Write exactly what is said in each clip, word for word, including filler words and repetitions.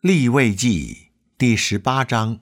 利未记第十八章。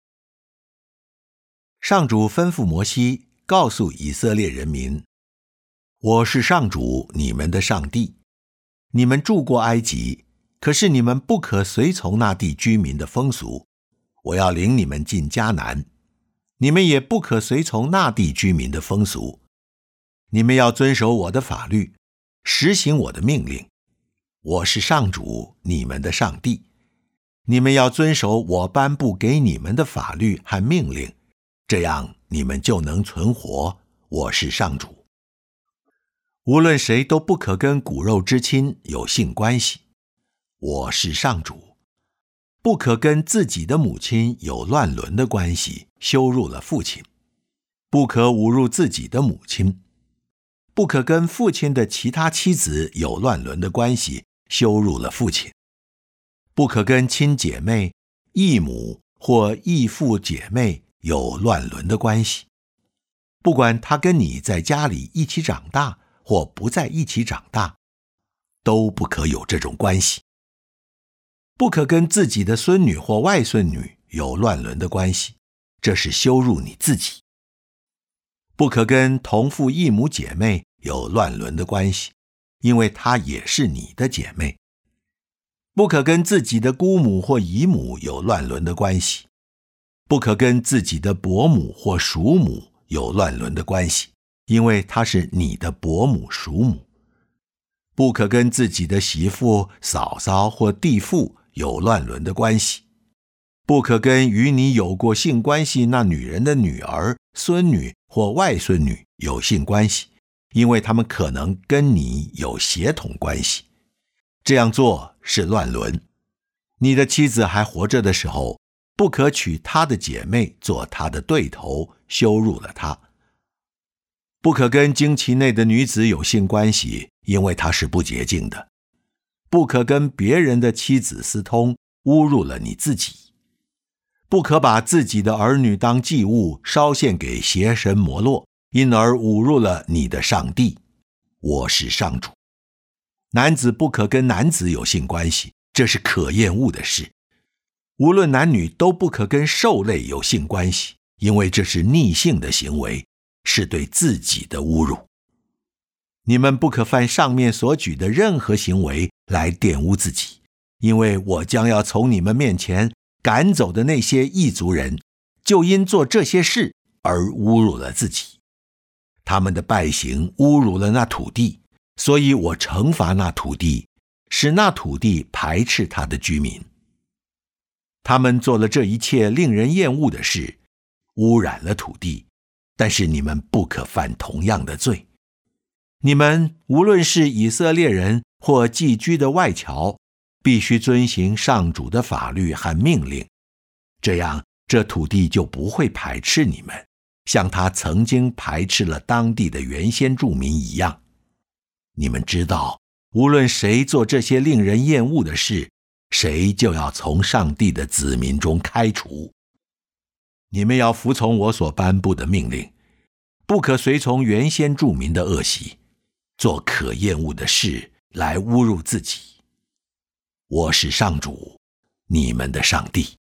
上主吩咐摩西，告诉以色列人民：我是上主你们的上帝。你们住过埃及，可是你们不可随从那地居民的风俗。我要领你们进迦南，你们也不可随从那地居民的风俗。你们要遵守我的法律，实行我的命令。我是上主你们的上帝。你们要遵守我颁布给你们的法律和命令，这样你们就能存活。我是上主。无论谁都不可跟骨肉之亲有性关系。我是上主。不可跟自己的母亲有乱伦的关系，羞辱了父亲。不可侮辱自己的母亲。不可跟父亲的其他妻子有乱伦的关系，羞辱了父亲。不可跟亲姐妹、异母或异父姐妹有乱伦的关系。不管他跟你在家里一起长大或不在一起长大，都不可有这种关系。不可跟自己的孙女或外孙女有乱伦的关系，这是羞辱你自己。不可跟同父异母姐妹有乱伦的关系，因为她也是你的姐妹。不可跟自己的姑母或姨母有乱伦的关系。不可跟自己的伯母或叔母有乱伦的关系，因为她是你的伯母叔母。不可跟自己的媳妇、嫂嫂或弟妇有乱伦的关系。不可跟与你有过性关系那女人的女儿、孙女或外孙女有性关系，因为他们可能跟你有血统关系。这样做是乱伦。你的妻子还活着的时候，不可娶她的姐妹做她的对头，羞辱了她。不可跟经期内的女子有性关系，因为她是不洁净的。不可跟别人的妻子私通，侮辱了你自己。不可把自己的儿女当祭物烧献给邪神摩洛，因而侮辱了你的上帝。我是上主。男子不可跟男子有性关系，这是可厌恶的事。无论男女都不可跟兽类有性关系，因为这是逆性的行为，是对自己的侮辱。你们不可犯上面所举的任何行为来玷污自己，因为我将要从你们面前赶走的那些异族人，就因做这些事而侮辱了自己。他们的败行侮辱了那土地，所以我惩罚那土地，使那土地排斥他的居民。他们做了这一切令人厌恶的事，污染了土地，但是你们不可犯同样的罪。你们无论是以色列人或寄居的外侨，必须遵行上主的法律和命令，这样这土地就不会排斥你们，像他曾经排斥了当地的原先住民一样。你们知道，无论谁做这些令人厌恶的事，谁就要从上帝的子民中开除。你们要服从我所颁布的命令，不可随从原先住民的恶习，做可厌恶的事来侮辱自己。我是上主，你们的上帝。